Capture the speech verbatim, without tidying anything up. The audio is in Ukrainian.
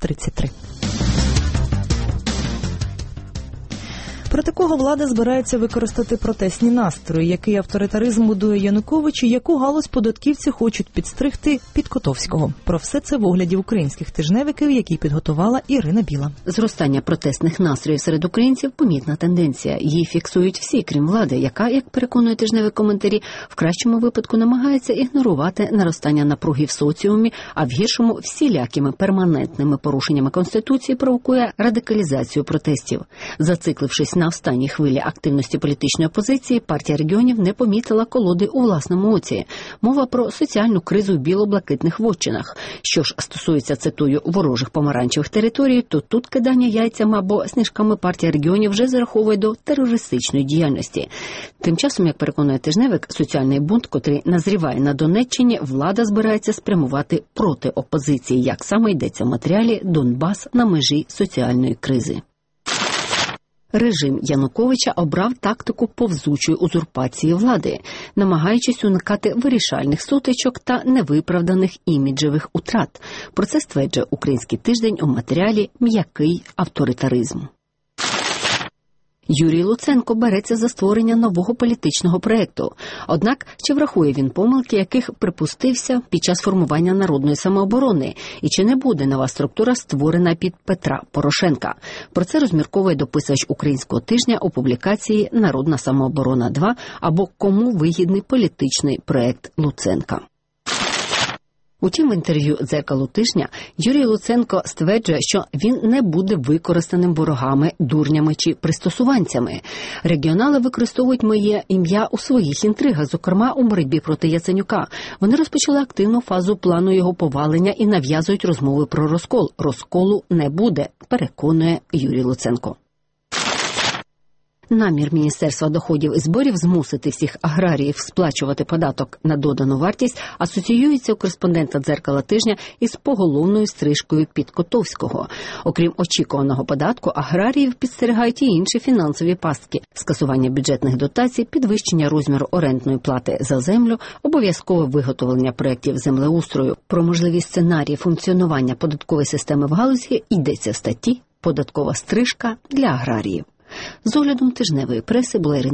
тридцять три. Проти кого влада збирається використати протестні настрої, який авторитаризм будує Янукович і яку галузь податківці хочуть підстригти під Котовського. Про все це в огляді українських тижневиків, які підготувала Ірина Біла. Зростання протестних настроїв серед українців – помітна тенденція. Її фіксують всі, крім влади, яка, як переконує тижневик коментарі, в кращому випадку намагається ігнорувати наростання напруги в соціумі, а в гіршому – всілякими перманентними порушеннями Конституції провокує радикалізацію протестів. Зациклившись на останній хвилі активності політичної опозиції, партія регіонів не помітила колоди у власному оці. Мова про соціальну кризу в біло-блакитних вотчинах. Що ж стосується, цитую, ворожих помаранчевих територій, то тут кидання яйцями або сніжками партія регіонів вже зараховує до терористичної діяльності. Тим часом, як переконує тижневик, соціальний бунт, котрий назріває на Донеччині, влада збирається спрямувати проти опозиції, як саме йдеться в матеріалі «Донбас на межі соціальної кризи». Режим Януковича обрав тактику повзучої узурпації влади, намагаючись уникати вирішальних сутичок та невиправданих іміджевих утрат. Про це стверджує «Український тиждень» у матеріалі «М'який авторитаризм». Юрій Луценко береться за створення нового політичного проєкту. Однак, чи врахує він помилки, яких припустився під час формування народної самооборони? І чи не буде нова структура створена під Петра Порошенка? Про це розмірковує дописувач «Українського тижня» у публікації «Народна самооборона два» або «Кому вигідний політичний проєкт Луценка». Утім, в інтерв'ю «Дзеркалу тижня» Юрій Луценко стверджує, що він не буде використаним ворогами, дурнями чи пристосуванцями. Регіонали використовують моє ім'я у своїх інтригах, зокрема у боротьбі проти Яценюка. Вони розпочали активну фазу плану його повалення і нав'язують розмови про розкол. Розколу не буде, переконує Юрій Луценко. Намір Міністерства доходів і зборів змусити всіх аграріїв сплачувати податок на додану вартість асоціюється у кореспондента «Дзеркала тижня» із поголовною стрижкою під Котовського. Окрім очікуваного податку, аграріїв підстерігають і інші фінансові пастки – скасування бюджетних дотацій, підвищення розміру орендної плати за землю, обов'язкове виготовлення проєктів землеустрою. Про можливі сценарії функціонування податкової системи в галузі йдеться в статті «Податкова стрижка для аграріїв». З оглядом тижневої преси була Ірина